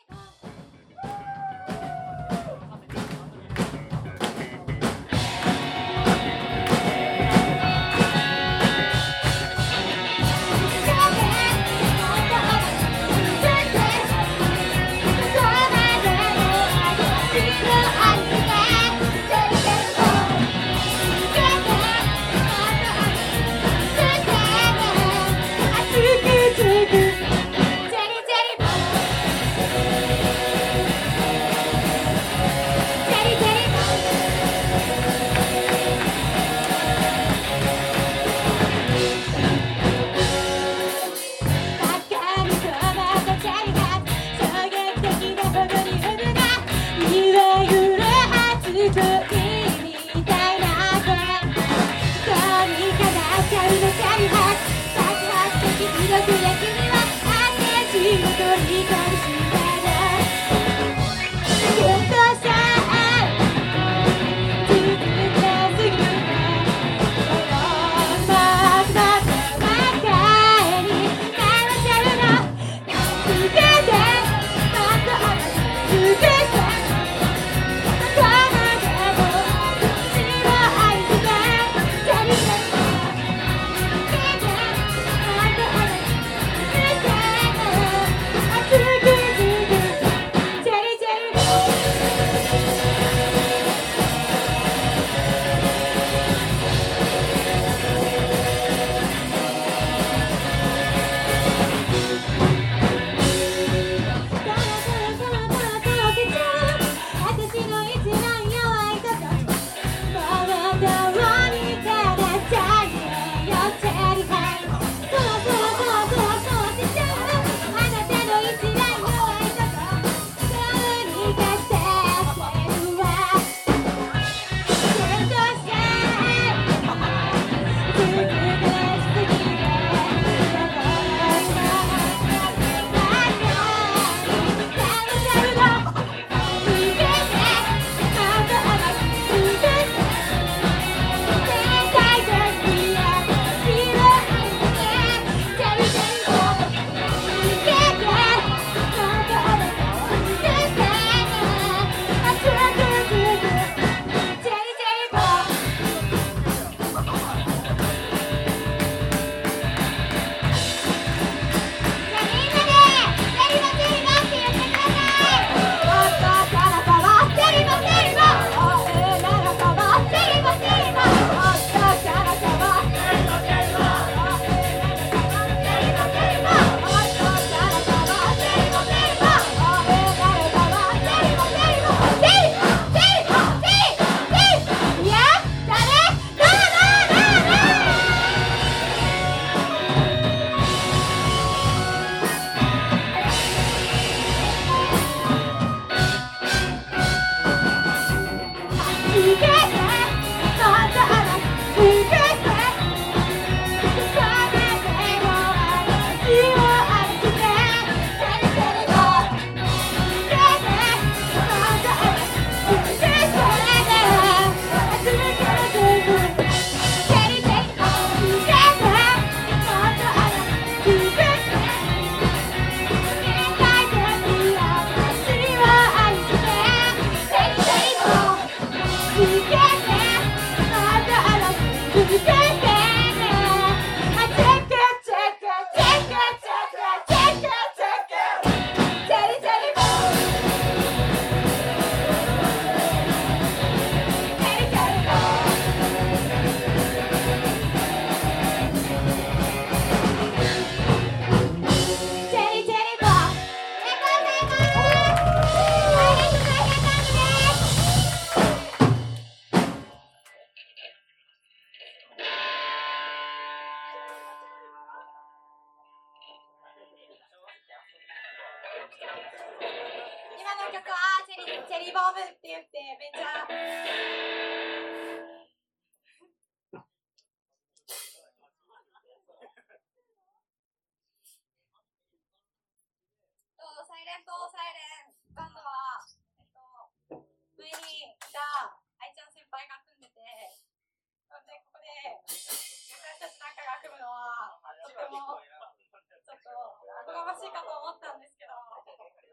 ちょっとおこがましいかと思ったんですけど、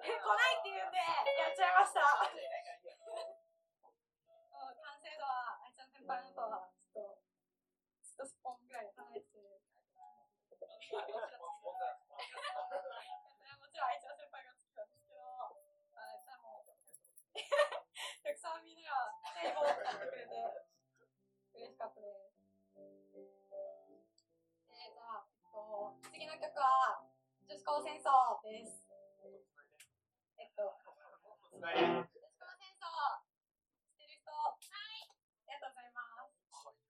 ないって言うんでやっちゃいました。完成度はあいちゃん先輩のとはちょっとスポンぐらい離れててもちろんあいちゃん先輩が好きなんですけど、でもたくさんみんながテーマを使ってくれて嬉しかったです。じゃあ、次の曲は女子高戦争です。女子高戦争知ってる人、はい、ありがとうございます。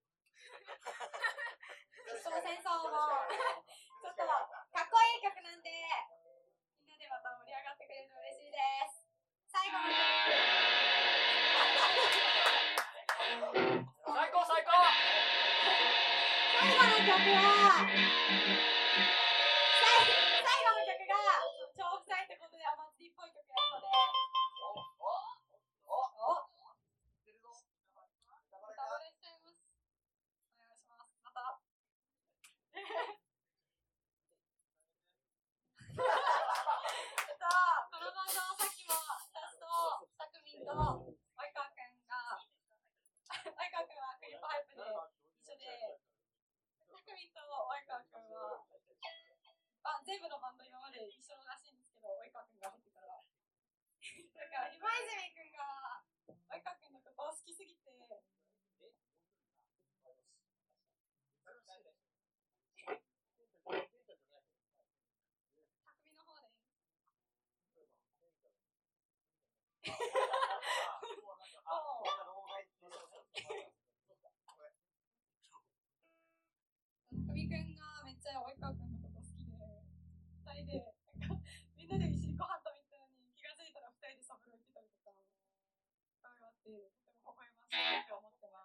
女子高戦争もちょっとかっこいい曲なんでみんなでまた盛り上がってくれると嬉しいです。最後の曲最高最高。最後の曲は超臭いってことでお祭りっぽい曲やるので歌バレしちゃいます。お願いします。またこのバンドはさっきも私とたくみんと及川くんが及川くんはクリップハイプで一緒で、たくみんと及川くんは全部のバンド今まで一緒らしいんですけど、及川くんが入ってたらだから今泉くんが及川くんのことを好きすぎて匠の方で匠くんがめっちゃ及川くんのこと好きで2人でみんなで一緒にご飯食べてたのに気がついたら2人でサブロー行ってたりとかそういうのがあってとても微笑ましいと思ってます。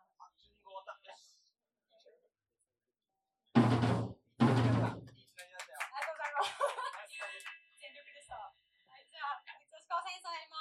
全力でした。はい、じゃあ女子高戦争やります。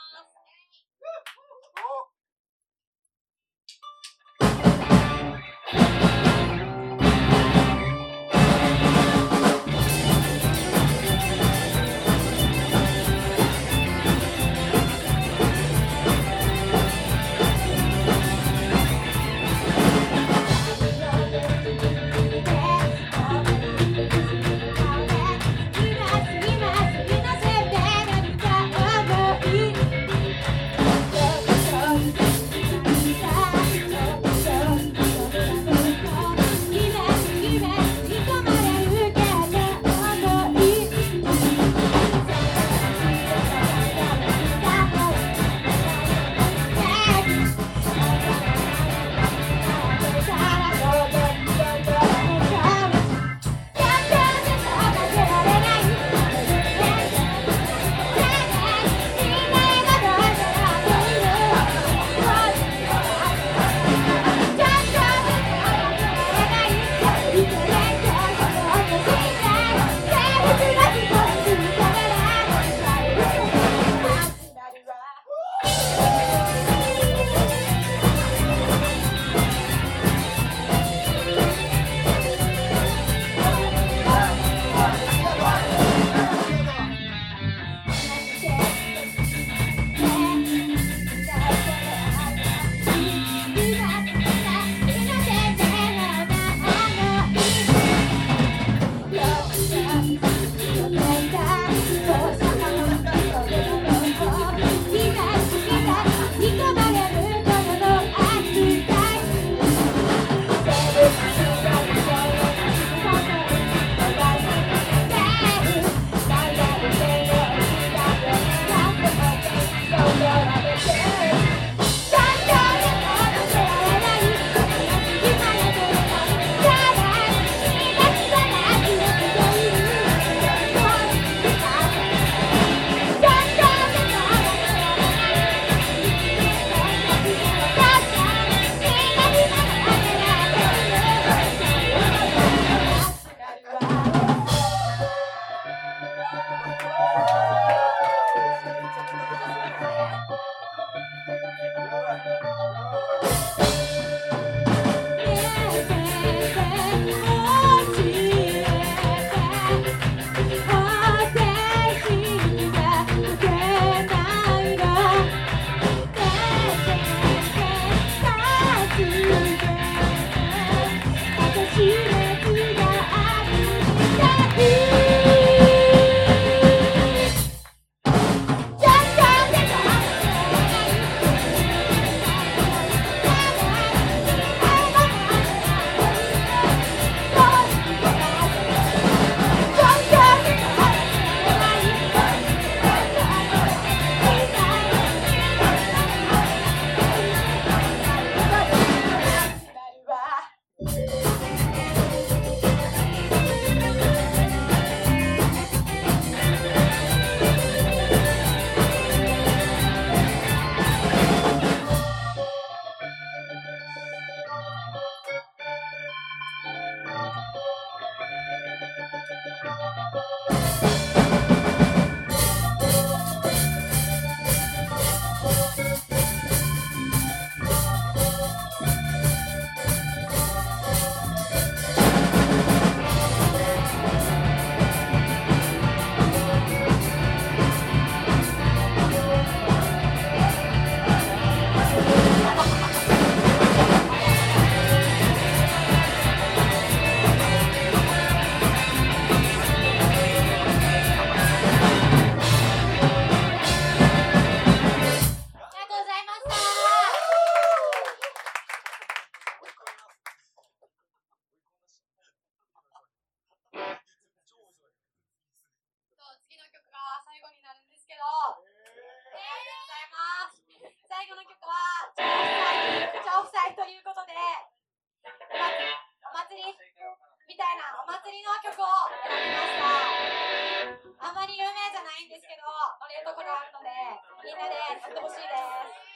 いうところがあるので、みんなで乗ってほしいです。